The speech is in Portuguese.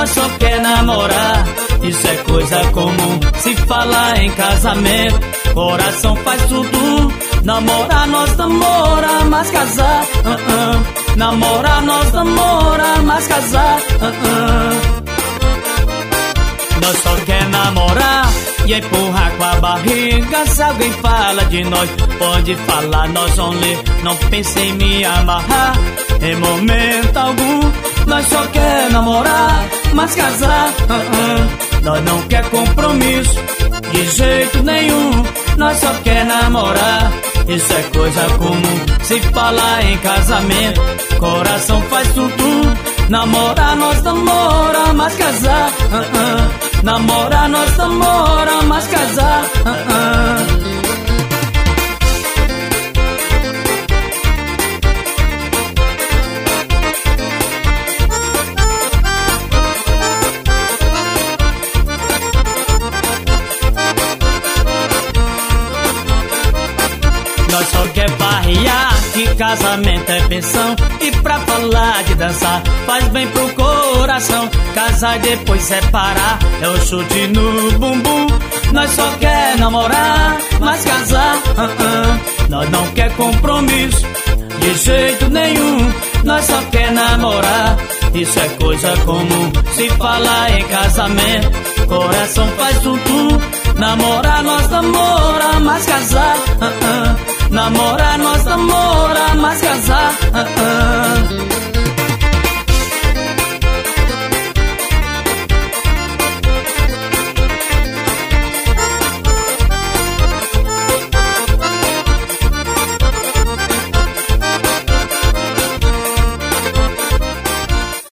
nós só quer namorar. Isso é coisa comum, se fala em casamento. Coração faz tudo, namorar nós namora, mas casar, namorar nós namora, mas casar, Nós só quer namorar e empurrar com a barriga. Se alguém fala de nós, pode falar, nós vamos ler. Não pense em me amarrar em momento algum. Nós só quer namorar, mas casar, Nós não quer compromisso de jeito nenhum. Nós só quer namorar, isso é coisa comum, se falar em casamento. Coração faz tudo, namorar nós namora, mas casar, namorar nós namora, mas casar, Nós só quer barrear, que casamento é pensão. E pra falar de dançar, faz bem pro coração. Casar e depois separar, é o chute no bumbum. Nós só quer namorar, mas casar, Nós não quer compromisso de jeito nenhum. Nós só quer namorar, isso é coisa comum, se falar em casamento. Coração faz tudo, namorar nós namora, mas casar, namorar nós namora, mas casar,